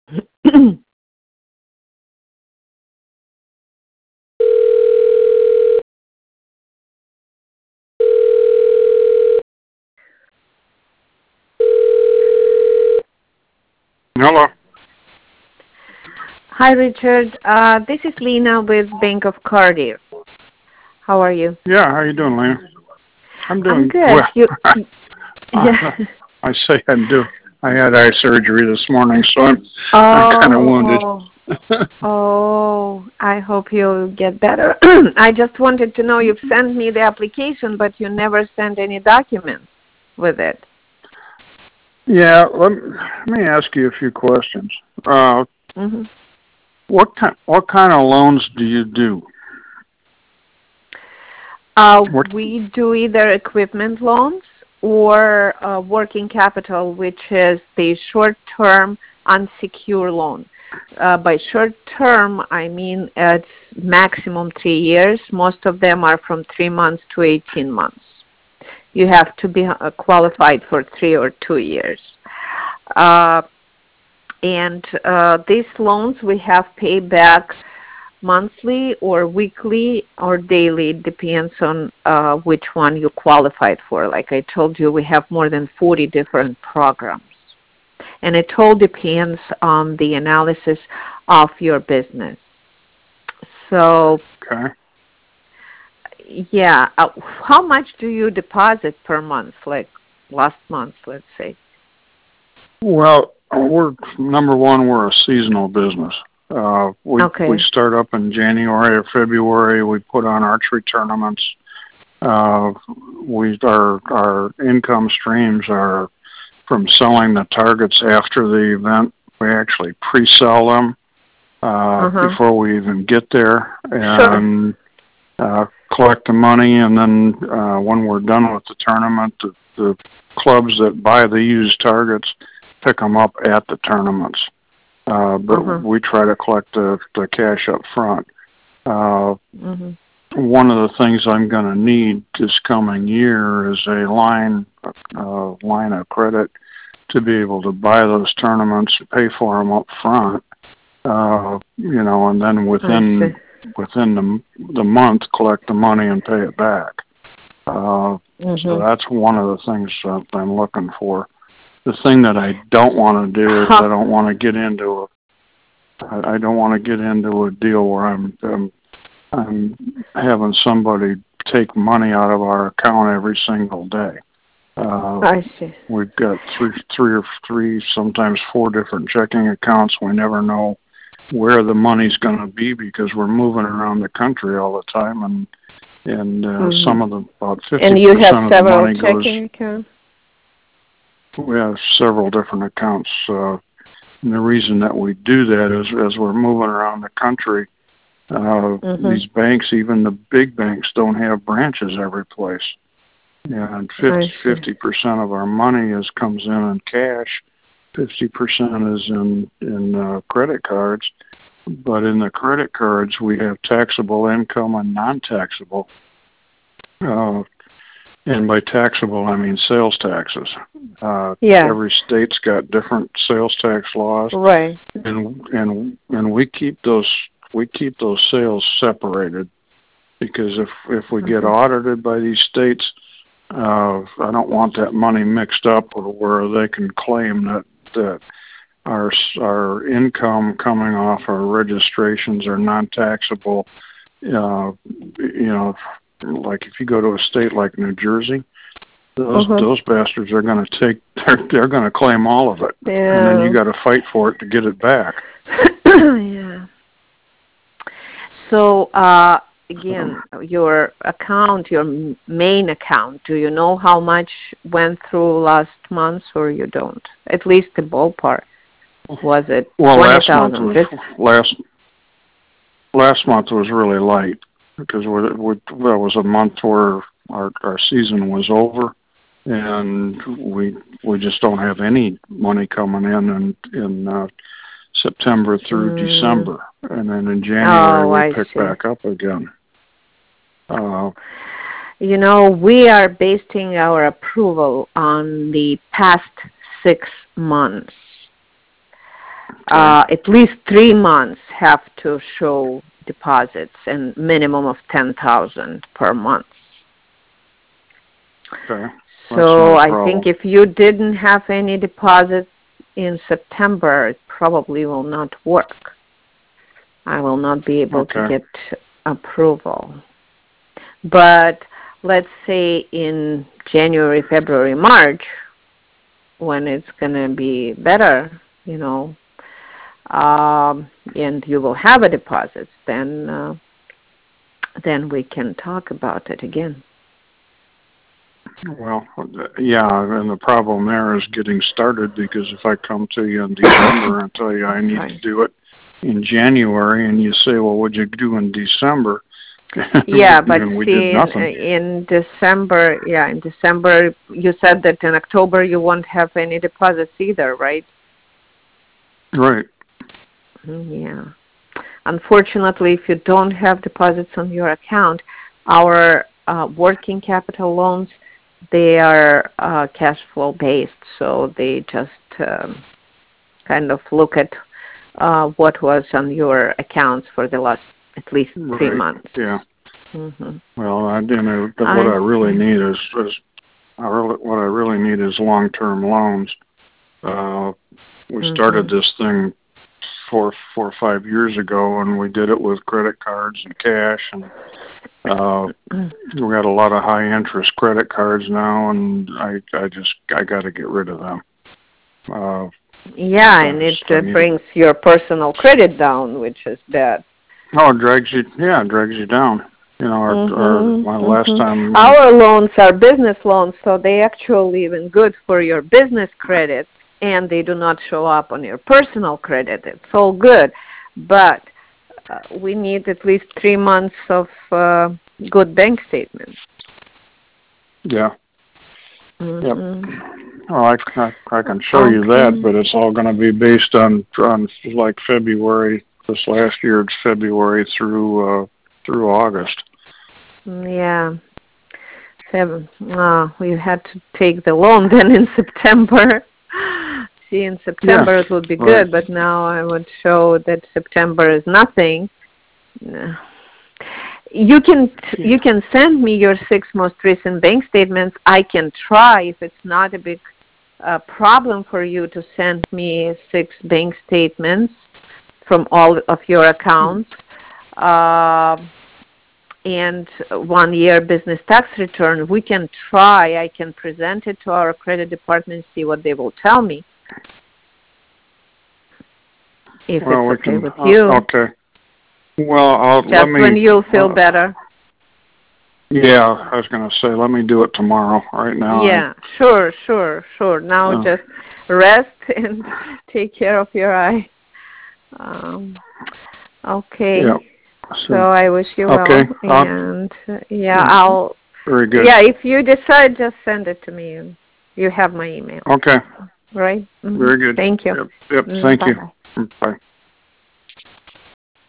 Hello. Hi, Richard. This is Lena with Bank of Cardiff. How are you? Yeah, how you doing, Lena? I'm I'm doing good. well. Yeah. I say I'm doing. I had eye surgery this morning, so I'm kind of wounded. Oh, I hope you'll get better. I just wanted to know you've sent me the application, but you never sent any documents with it. Yeah, let me ask you a few questions. Uh, hmm what kind of loans do you do? What? We do either equipment loans or working capital, which is the short-term unsecured loan. By short-term, I mean it's maximum 3 years. Most of them are from 3 months to 18 months. You have to be qualified for 3 or 2 years. Uh, and these loans we have paid back monthly or weekly or daily. It depends on which one you qualified for. Like I told you, we have more than 40 different programs. And it all depends on the analysis of your business. So, Okay. yeah, how much do you deposit per month, like last month, let's say? Well, we're number one. We're a seasonal business. We Okay. start up in January or February. We put on archery tournaments. Uh, our income streams are from selling the targets after the event. We actually pre-sell them Uh-huh. before we even get there, Sure. and collect the money. And then when we're done with the tournament, the clubs that buy the used targets pick them up at the tournaments. But Uh-huh. we try to collect the cash up front. Uh, Mm-hmm. One of the things I'm going to need this coming year is a line of credit to be able to buy those tournaments, pay for them up front, and then I see. within the month collect the money and pay it back. So Mm-hmm. that's one of the things that I'm looking for. The thing that I don't want to do is Huh. I don't want to get into a deal where I'm having somebody take money out of our account every single day. Uh, I see. we've got three, sometimes four different checking accounts. We never know where the money's going to be because we're moving around the country all the time, and Mm-hmm. some of the about And you have 50% of the several money goes. checking accounts? We have several different accounts. And the reason that we do that is as we're moving around the country, Mm-hmm. these banks, even the big banks, don't have branches every place. And I see. 50% of our money comes in cash. 50% is in credit cards. But in the credit cards, we have taxable income and non-taxable. Uh, and by taxable, I mean sales taxes. Yeah. Every state's got different sales tax laws, Right. and we keep those sales separated because if we get Mm-hmm. audited by these states, I don't want that money mixed up where they can claim that our income coming off our registrations are non-taxable. Uh, you know, like if you go to a state like New Jersey, Uh-huh. those bastards are going to they're going to claim all of it, and then you Yeah. got to fight for it to get it back. Yeah. So, again, your account, your main account, do you know how much went through last month, or you don't? At least the ballpark. Was it Well, 20,000? last last month was really light because that was a month where our season was over, and we just don't have any money coming in September through Mm. December, and then in January Oh, we I pick see. back up again. Uh, We are basing our approval on the past 6 months. At least 3 months have to show deposits and minimum of 10,000 per month. Okay. So I think if you didn't have any deposits in September, it probably will not work. I will not be able to get approval. But let's say in January, February, March, when it's going to be better, and you will have a deposit, then we can talk about it again. Well, yeah, and the problem there is getting started, because if I come to you in December and tell you I need to do it in January, and you say, well, what'd you do in December? Yeah, but see, in December, you said that in October you won't have any deposits either, right? Right. Yeah. Unfortunately, if you don't have deposits on your account, our working capital loans, they are cash flow based, so they just kind of look at what was on your accounts for the last at least 3 months. Yeah. Mm-hmm. Well, what I really need is what I really need is long-term loans. We started this thing 4 or 5 years ago, and we did it with credit cards and cash, and we got a lot of high-interest credit cards now, and I got to get rid of them. Yeah, and it brings your personal credit down, which is bad. Oh, it drags you down. My last time. Our loans are business loans, so they actually even good for your business credit, and they do not show up on your personal credit. It's all good, but we need at least 3 months of good bank statements. Yeah. Yep. Well, I can show you that, but it's all going to be based on like February. This last year, it's February through August. Yeah. We had to take the loan then in September. See, in September it would be good, but now I would show that September is nothing. You can send me your 6 most recent bank statements. I can try, if it's not a big problem for you, to send me 6 bank statements from all of your accounts. And 1 year business tax return. We can try. I can present it to our credit department, see what they will tell me. If it's okay with you. Okay. Well, just when you'll feel better. Yeah, I was going to say, let me do it tomorrow. Right now. Yeah, sure. Now just rest and take care of your eye. Okay. Yeah. So I wish you well, and I'll. Very good. Yeah, if you decide, just send it to me. You have my email. Okay. Right. Very good. Thank you. Yep. Thank you. Bye.